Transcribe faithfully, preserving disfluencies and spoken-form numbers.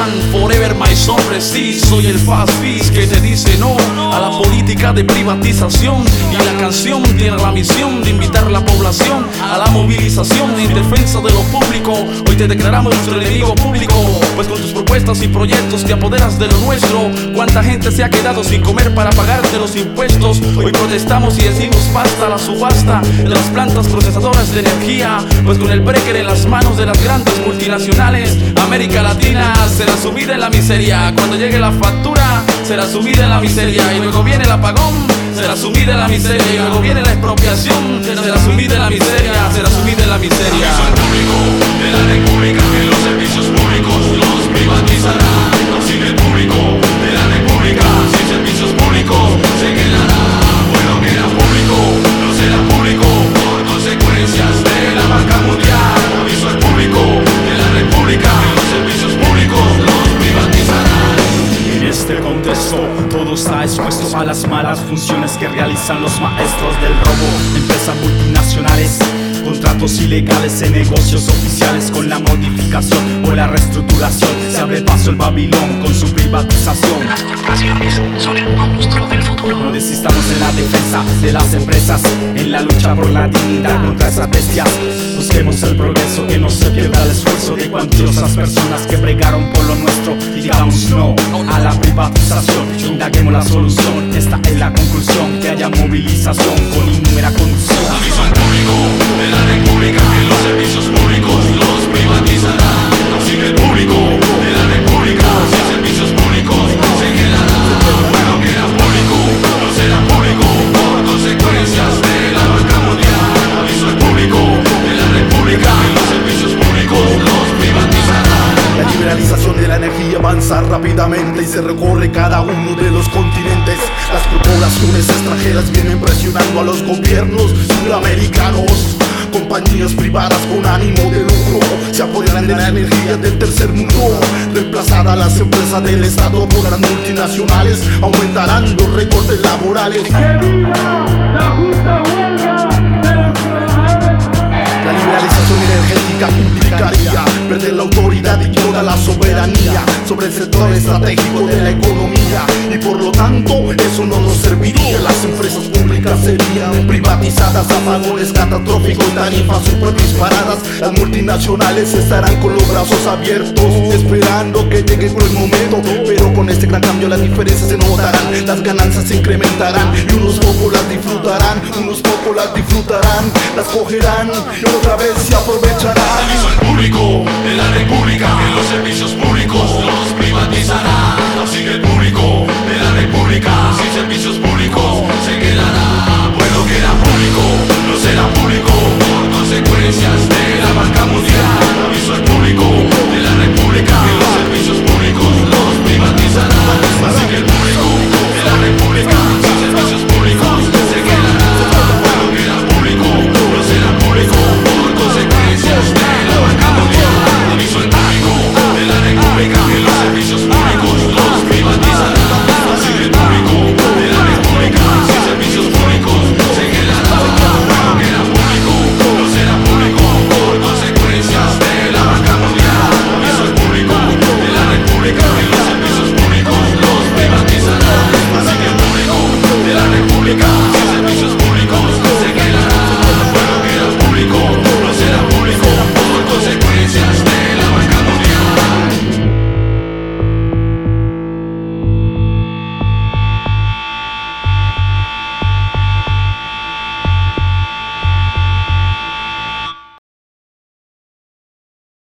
One, forever my son, sí. Soy el fast beast que te dice no a la política de privatización. Y la canción tiene la misión de invitar a la población a la movilización en defensa de lo público. Hoy te declaramos nuestro enemigo público, pues con tus propuestas y proyectos te apoderas de lo nuestro. Cuánta gente se ha quedado sin comer para pagarte los impuestos. Hoy protestamos y decimos basta a la subasta de las plantas procesadoras de energía, pues con el breaker en las manos de las grandes multinacionales, América Latina será sumida en la miseria. Cuando llegue la factura será sumida en la miseria, y luego viene el apagón, será sumida en la miseria, y luego viene la expropiación, será sumida en la miseria, será sumida en la miseria. Aviso al público de la república que los servicios públicos los privatizará. Así que el público de la república sin servicios públicos se quedará. Bueno, que era público, no será público por consecuencias de la banca mundial. Aviso al público de la república que los servicios públicos los privatizarán. En este contexto todo está expuesto a las malas funciones que realizan los maestros del robo. Empresas multinacionales, contratos ilegales en negocios oficiales. Con la modificación o la reestructuración se abre paso el Babilón con su privatización. Las corporaciones son el monstruo del futuro. No desistamos en la defensa de las empresas, en la lucha por la dignidad contra esas bestias. Busquemos el progreso, que no se pierda el esfuerzo de cuantiosas personas que bregaron por lo nuestro. Digamos no a la privatización, indaguemos la solución. Esta es la conclusión, que haya movilización con innumera conducción. Aviso al público de la república que los servicios públicos los privatizará. Así que el público de la república sin servicios públicos se quedará. Bueno, que era público, no será público por consecuencias de la banca mundial. Aviso al público de la república que los servicios públicos los privatizará. La liberalización de la energía avanza rápidamente y se recorre cada uno de los continentes. Las corporaciones extranjeras vienen presionando a los gobiernos sudamericanos. Compañías privadas con ánimo de lucro se apoderan de la energía del tercer mundo. Reemplazar a las empresas del Estado por las multinacionales aumentarán los recortes laborales. ¡Que viva la justa huelga de los trabajadores! La liberalización energética implicaría perder la autoridad y toda la soberanía sobre el sector estratégico de la economía, y por lo tanto eso no nos serviría. Las empresas públicas serían privatizadas, apagones catastróficos, tarifas super disparadas. Las multinacionales estarán con los brazos abiertos esperando que llegue el momento, pero con este gran cambio las diferencias se notarán, las ganancias se incrementarán y unos pocos las disfrutarán, unos pocos las disfrutarán, las cogerán y otra vez se aprovecharán. Aviso al público de la república que los servicios públicos los privatizará. Así que el público de la república sin servicios públicos